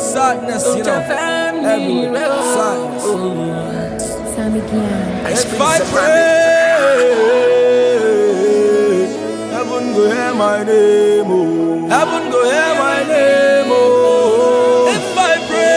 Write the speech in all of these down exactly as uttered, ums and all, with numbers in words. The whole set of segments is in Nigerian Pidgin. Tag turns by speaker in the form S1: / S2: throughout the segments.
S1: sadness, you know, everywhere, sadness.
S2: Sammy Gian.
S1: If I pray, heaven go hear my name, oh. Heaven go hear my name, oh. If I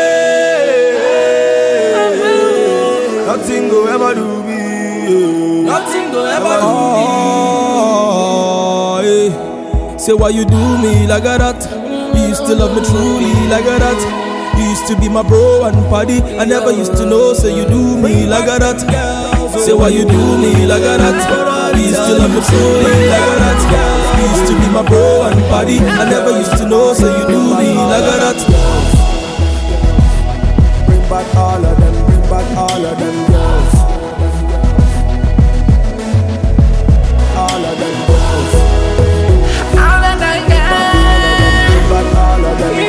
S1: pray, nothing go ever do me, oh. Nothing go ever do me. Oh, eh. Say why you do me like that? You used to love me truly like that. You used to be my bro and party. I never used to know, say you do me like that. Say why you do me like that? You used to love me truly like that. You used to be my bro and party. I never used to know, say you do me like that. Bring back all of them, bring back all of them girls. All of them girls.
S3: All of them girls.
S1: Bring back all of them girls.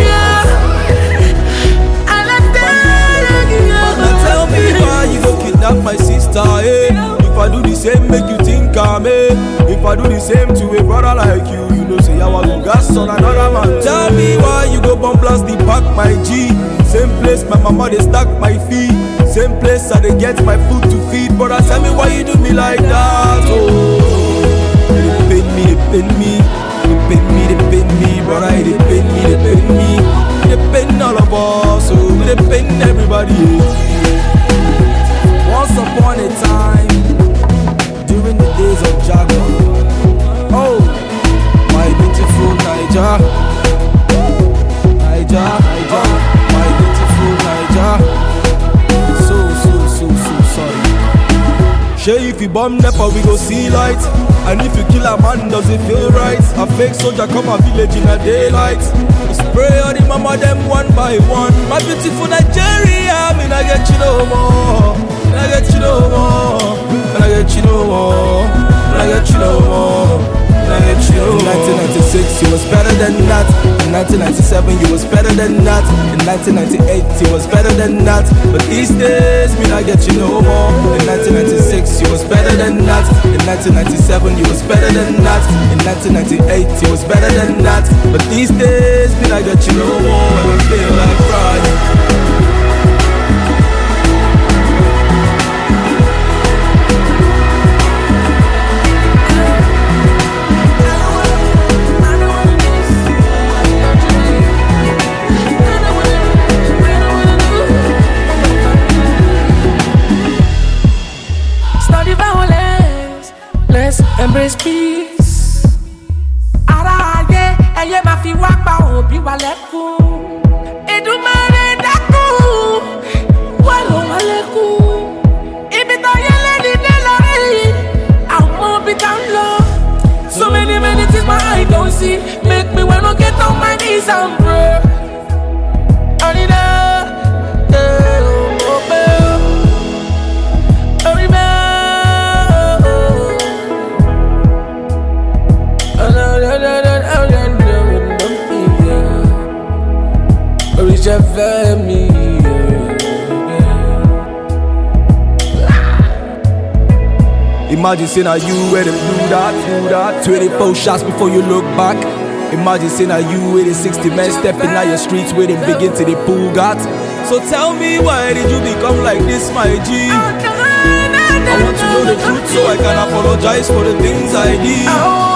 S1: Tell me why you go kidnap my sister, eh? If I do the same, make you think I'm eh? If I do the same to a brother like you, you know say I want to gas on another man. Tell me why you go bomb blast the pack my G. Same place my mama they stack my feet. Same place I they get my food to feed. Brother, tell me why you do me like that, oh. They pain me, they pain me. They pain me, they pain me. Brother, they pain me, they pain me. They pain all of us, oh. They pain everybody. Once upon a time, during the days of Jaguar, oh, my beautiful Naija, Naija, Naija, my beautiful Naija. So, so, so, so sorry. Shay, if you bomb Nepa, we go see light. And if you kill a man, does it feel right? A fake soldier come a village in a daylight. Spray all the mama them one by one. My beautiful Nigeria, me I get you no more. I get you no more. I get you no more. I get you no more. I get you no more. In nineteen ninety-six, you was better than that. In nineteen ninety-seven, you was better than that. In nineteen ninety-eight, you was better than that. But these days, me I get you no more. In nineteen ninety-six, you was better than that. In nineteen ninety-seven, you was better than that. In nineteen ninety-eight, you was better than that. But these days, me I get you no more. And I feel like crying.
S3: Embrace peace. Ara aye, eye ma fi wa pa obi wa lekun. Edumare dakun, wa lo wa lekun. Ibi to yele ni de lori, àwọn bi ta nlo. So many many things my eye don't see, make me wanna get on my knees and pray. Only me. Imagine saying are you where them do that, do that. twenty-four shots before you look back. Imagine saying are you where the sixty men stepping out your streets where they begin to the pool got. So tell me why did you become like this, my G? I want to know the truth so I can apologize for the things I did.